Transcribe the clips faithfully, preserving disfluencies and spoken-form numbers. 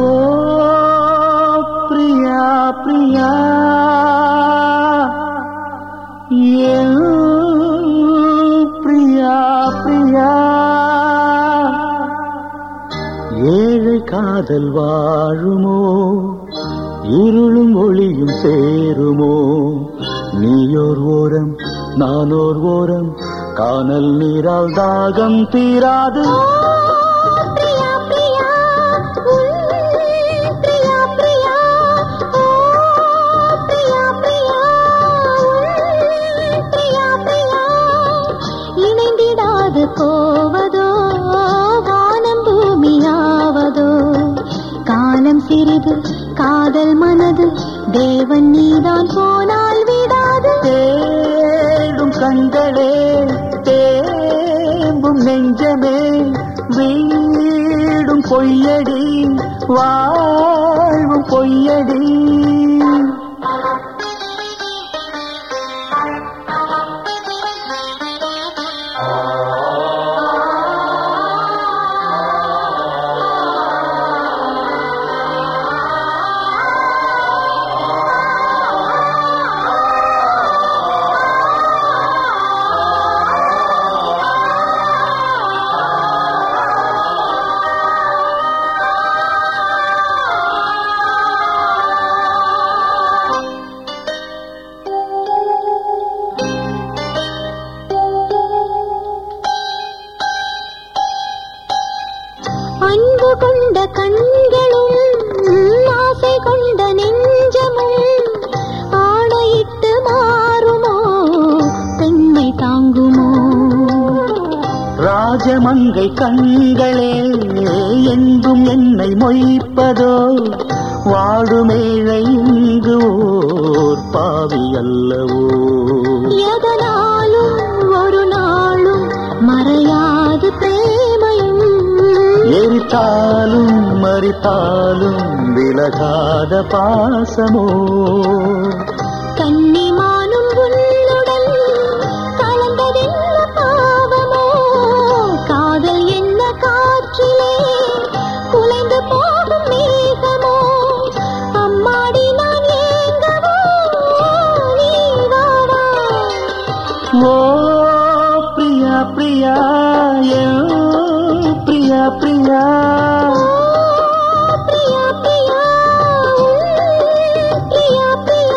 ஓ பிரியா பிரியா என் பிரியா பிரியா ஏழை காதல் வாழுமோ இருளும் ஒளியும் சேருமோ நீயோர் ஓரம் நானோர் ஓரம் கானல் நீரால் தாகம் தீராது போவதோ வானம் பூமியாவதோ காலம் சிறிது காதல் மனது தேவன் நீதான் போனால் விடாது தேடும் கண்களே தேம்பும் நெஞ்சமே வீடும் பொய்யடி வாழ்வும் பொய்யடி அன்பு கொண்ட கண்களும் ஆசை கொண்ட நெஞ்சமும் ஆணையிட்டு மாறுமோ பெண்மை தாங்குமோ ராஜமங்கை கண்களே எங்கும் என்னை மொய்ப்பதோ வாடுமேழை இங்கு ஓர் பாவி அல்லவோ எதனாலும் ஒரு நாளும் மறையாது பிரேமையும் எரித்தாலும் மறித்தாலும் விலகாத பாசமோ கன்னிமானும் உன்னுடன் கலந்ததென்ன பாவமோ காதல் என்ன காற்றிலே குலைந்து போகும் மேகமோ அம்மாடி நான் ஏங்கவோ நீ வாவா ஓ பிரியா பிரியா பிரியா பிரியா பிரியா பிரியா பிரியா பிரியா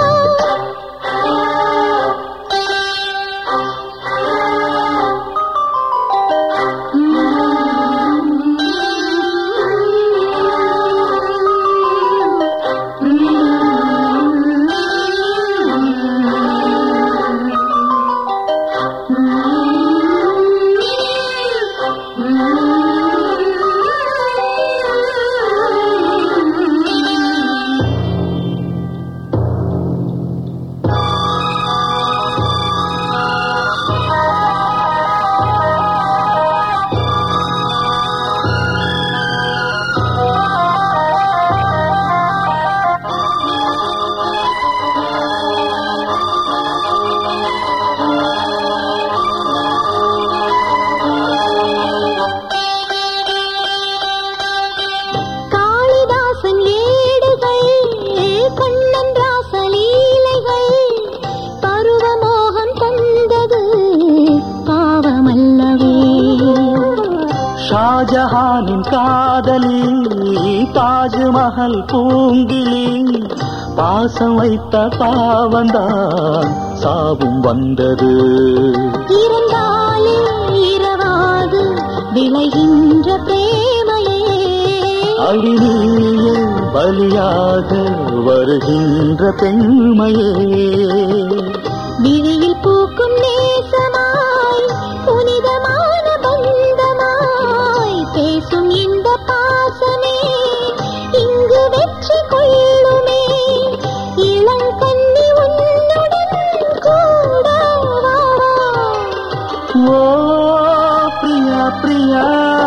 ஷாஜஹானின் காதலி தாஜ்மஹல் பூங்கிலி பாசம் வைத்த பாவந்தான் சாவும் வந்தது இருந்தாலே இரவாது விளைகின்ற பிரேமையே அடிநீயே பலியாக வருகின்ற பெண்மையே விழியில் பூக்கும் நேசமாய் புனிதமான பந்தமாய் பேசும் இந்த பாசமே இங்கு வெற்றி கொள்ளுமே இளங்கண்ணி உன்னுடன் கூட வா ஓ பிரியா பிரியா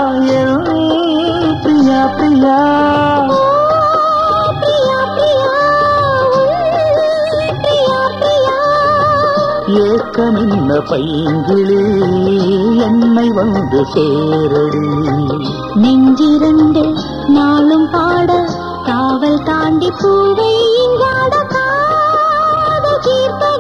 பிரியா பிரியா ஏக்கமின்ன பைங்கிளி என்னை வந்து சேரடி. நெஞ்சிரண்டு நாளும் பாட காவல் தாண்டி பூவை இங்காட காத தீர்த்த